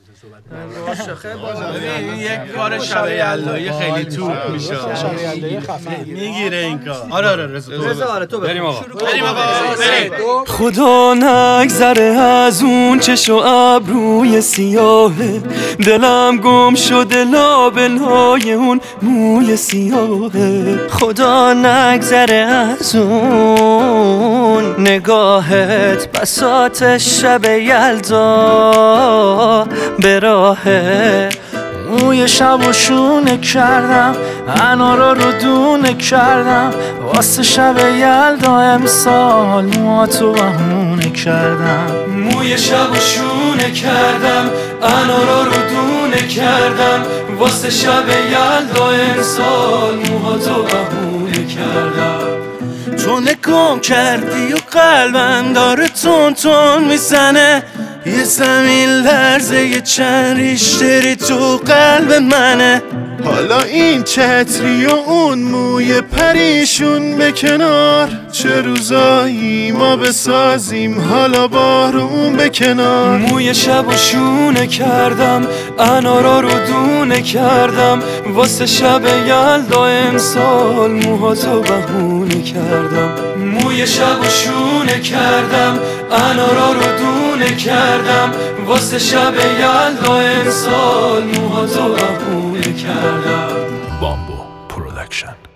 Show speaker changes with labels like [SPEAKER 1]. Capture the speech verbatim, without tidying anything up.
[SPEAKER 1] باشه خیلی
[SPEAKER 2] ببین یک کار شب یلدایی خیلی طول میشه.
[SPEAKER 1] شب یلدایی خفیف
[SPEAKER 2] میگیره این کار. آره آره رضا تو
[SPEAKER 1] رضا آره تو
[SPEAKER 2] بریم آقا. بریم آقا. بریم.
[SPEAKER 3] خدا نگذره از اون چش و ابروی سیاهه، دلم گم شده لابلای اون موی سیاهه. خدا نگذره از اون نگاهت بساط شب یلدا به راهه. موی شب و شونه کردم، انارا رو دونه کردم، واسه شب یلدا امسال موهاتو بهونه کردم. موی شب و شونه کردم، انارا رو دونه کردم، واسه شب یلدا امسال موهاتو بهونه کردم. تو نگام کردی و قلبم داره تون تون میزنه، یه زمین لرزه یه چند ریشتری تو قلب منه.
[SPEAKER 4] حالا این چتری و اون موی پریشون به کنار، چه روزایی ما بسازیم حالا بارون به کنار.
[SPEAKER 3] موی شب و شونه کردم، انارا رو دونه کردم، واسه شب یلدا امسال موهاتو بهونه کردم. موی شب و شونه کردم، انارا رو دونه کردم، واسه شب یلدا امسال موهاتو بهونه کردم.
[SPEAKER 5] بامبو پرودکشن.